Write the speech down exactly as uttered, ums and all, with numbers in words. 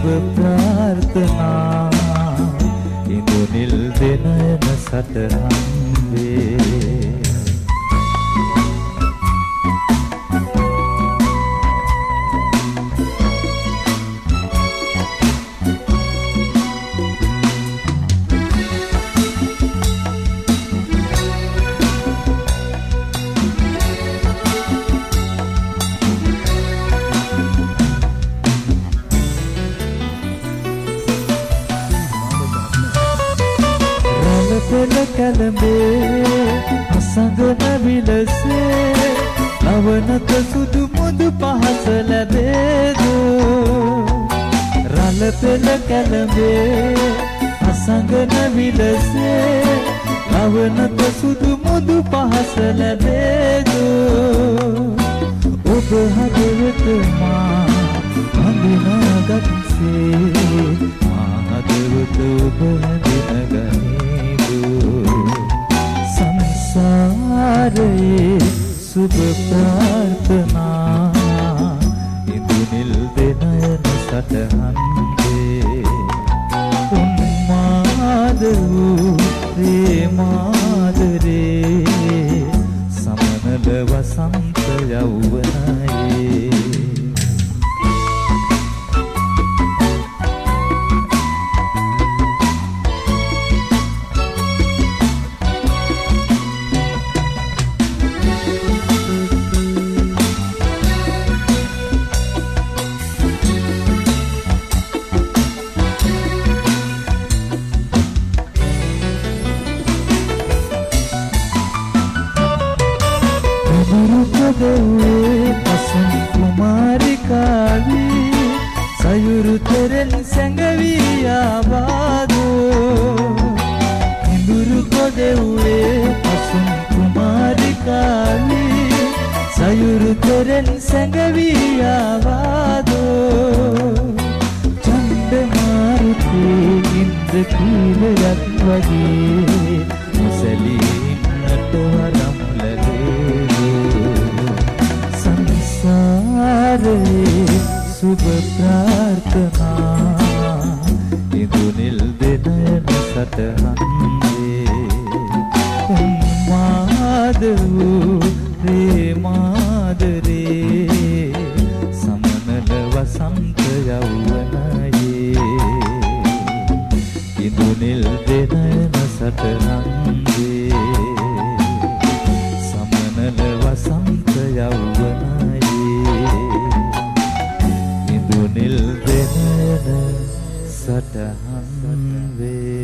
සුබ ප්‍රාර්ථනා ඉඳුනිල් දෙනයන සටහන් වේ කැලඹේ අසඟන විලසේ නවනත සුදු මුදු පහස ලැබේදු රළ පෙළ කැලඹේ අසඟන විලසේ නවනත සුදු මුදු පහස ලැබේදු ඔබ හදවත මා හඳුනාගත්සේ මා හදවත ඔබ හඳුනගනී සංසාරයේ සුබ ප්‍රාර්ථනා ඉඳුනිල් දෙනයන සටහන් වේ උන්මාද වූ ප්‍රේමාදරේ සමනල වසන්ත යෞවනයේ පසුන් කුමාරිකාවී සයුරු තෙරෙන් සැඟවී ආවාදෝ හිඳුරු කොදෙව්වේ පසුන් කුමාරිකාවී සයුරු තෙරෙන් සැඟවී ආවාදෝ චන්ද මාරුතේ ඉන්ද්‍ර කීලයක් වගේ මුසලීන්නට වරම් සංසාරයේ සුබ ප්‍රාර්ථනා ඉඳුනිල් දෙනයන සටහන් වේ උන්මාද වූ ප්‍රේමාදරේ සමනල වසන්ත යෞවනයේ ඉඳුනිල් දෙනයන සටහන් වේ සමනල වසන්ත යෞවනයේ ඉඳුනිල් දෙනයන සටහන් වේ